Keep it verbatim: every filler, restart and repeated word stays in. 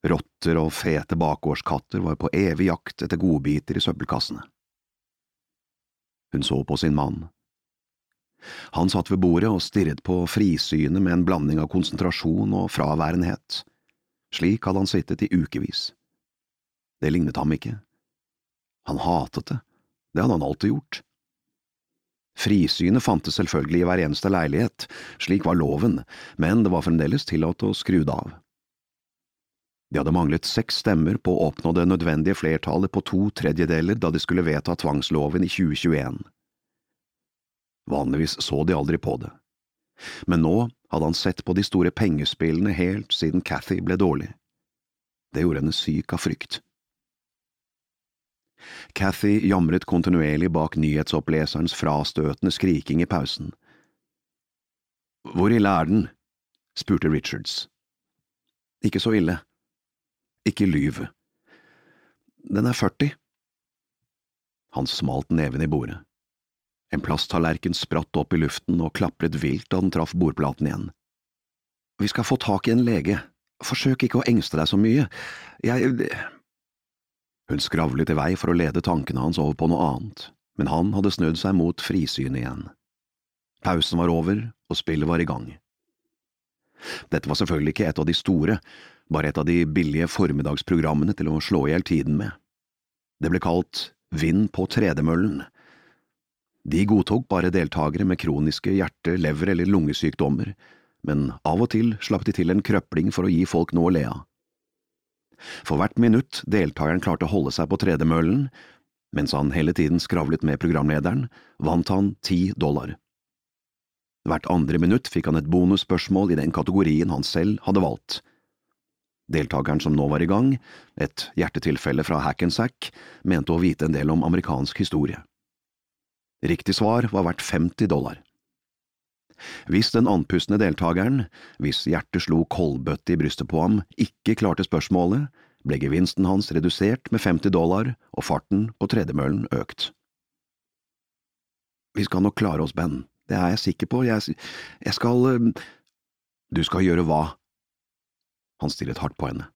Rotter og fete bakgårdskatter var på evig jakt etter godbiter i søppelkassene. Hun så på sin mann. Han satt ved bordet og stirret på frisynet med en blanding av konsentrasjon og fraværenhet. Slik hadde han sittet i ukevis. Det lignet ham ikke. Han hatet det. Det hadde han alltid gjort. Frisynet fantes selvfølgelig i hver eneste leilighet, slik var loven, men det var fremdeles tillatt å skru det av. De hadde manglet seks stemmer på å oppnå det nødvendige flertallet på to tredjedeler da de skulle vedta tvangsloven i tjue tjueen. Vanligvis så de aldri på det, men nå hadde han sett på de store pengespillene helt siden Cathy ble dårlig. Det gjorde henne syk av frykt. Cathy jamret kontinuerlig bak nyhetsoppleserens frastøtende skriking i pausen. «Hvor ille er den?» spurte Richards. «Ikke så ille. Ikke lyv. Den er førti.» Han smalt neven i bordet. En plasttallerken spratt opp i luften og klapret vilt da den traff bordplaten igjen. «Vi skal få tak i en lege. Forsøk ikke å engste deg så mye. Jeg… Hun skravlet i vei for å lede tankene hans over på noe annet, men han hadde snudd seg mot frisynet igjen. Pausen var over, og spillet var i gang. Dette var selvfølgelig ikke et av de store, bare et av de billige formiddagsprogrammene til å slå ihjel tiden med. Det ble kalt Vinn på tredemøllen. De godtok bare deltagere med kroniske hjerte-, lever- eller lungesykdommer, men av og til slapp de til en krøpling for å gi folk noe å le av. For hvert minutt deltakeren klarte å holde seg på tredemøllen, mens han hele tiden skravlet med programlederen, vant han ti dollar. Hvert andre minutt fikk han et bonusspørsmål i den kategorien han selv hadde valgt. Deltakeren som nå var i gang, et hjertetilfelle fra Hackensack, mente å vite en del om amerikansk historie. Riktig svar var verdt femti dollar. Hvis den andpustne deltakeren, hvis hjertet slo kolbøtte i brystet på ham, ikke klarte spørsmålet, ble gevinsten hans redusert med femti dollar og farten på tredemøllen økt. «Vi skal nok klare oss, Ben. Det er jeg sikker på. Jeg, jeg skal… Du skal gjøre hva?» Han stirret hardt på henne.